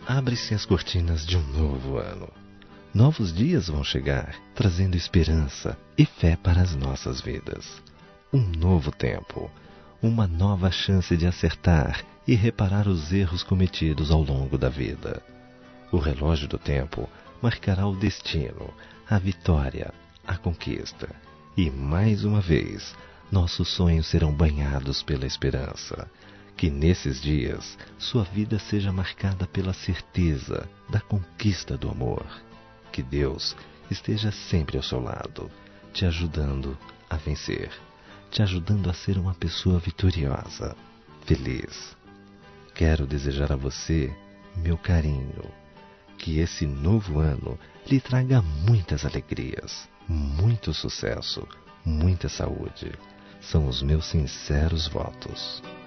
Abre-se as cortinas de um novo ano. Novos dias vão chegar, trazendo esperança e fé para as nossas vidas. Um novo tempo, uma nova chance de acertar e reparar os erros cometidos ao longo da vida. O relógio do tempo marcará o destino, a vitória, a conquista. E mais uma vez, nossos sonhos serão banhados pela esperança. Que nesses dias sua vida seja marcada pela certeza da conquista do amor. Que Deus esteja sempre ao seu lado, te ajudando a vencer, te ajudando a ser uma pessoa vitoriosa, feliz. Quero desejar a você meu carinho. Que esse novo ano lhe traga muitas alegrias, muito sucesso, muita saúde. São os meus sinceros votos.